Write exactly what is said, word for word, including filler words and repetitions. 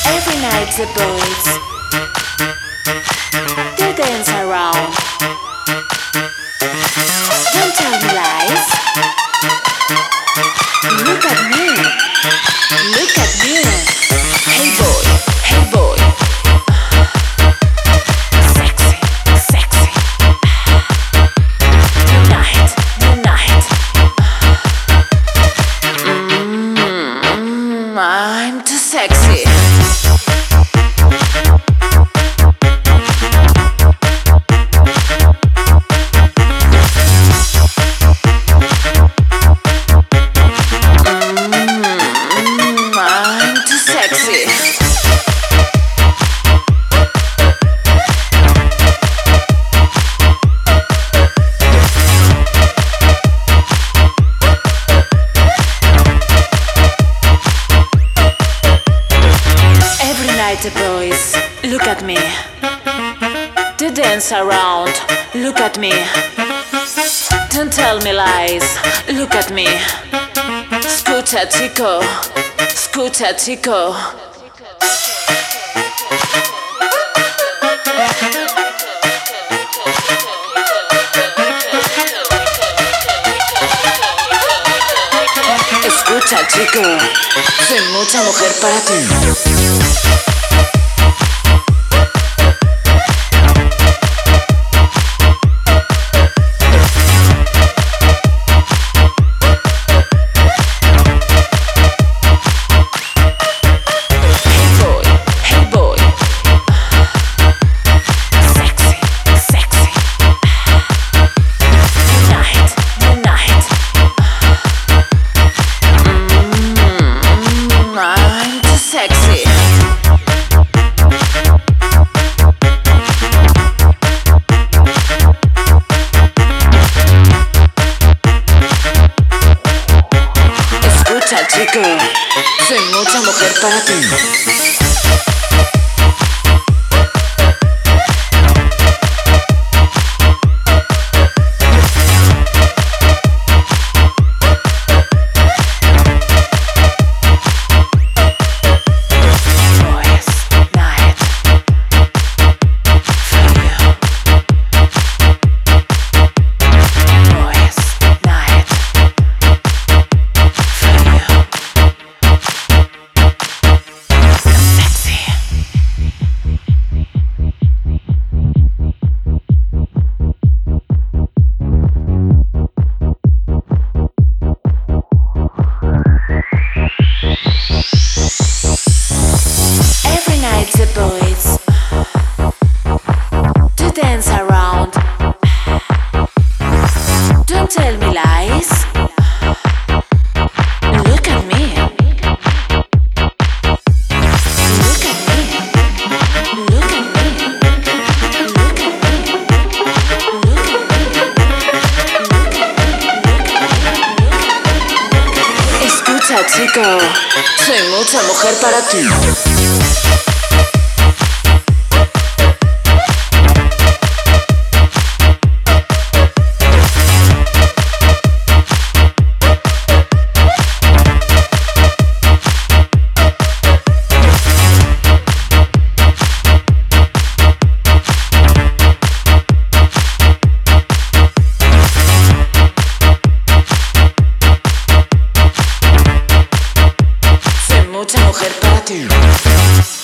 Every night the boys they dance around. Don't tell me lies. Look at me. Look at me. Hey boy, hey boy. Sexy, sexy. Tonight, tonight. Mm, I'm too sexy. The boys, look at me. They dance around, look at me. Don't tell me lies, look at me. Scusa chico, scusa chico. Escucha chico, soy mucha mujer para ti. Chico, soy mucha mujer para ti. The boys to dance around. Don't tell me lies. Look at me. Look at me. Look at me. Look at me. Look at me. Escucha, chico, soy mucha mujer para ti. Mucha mujer para ti.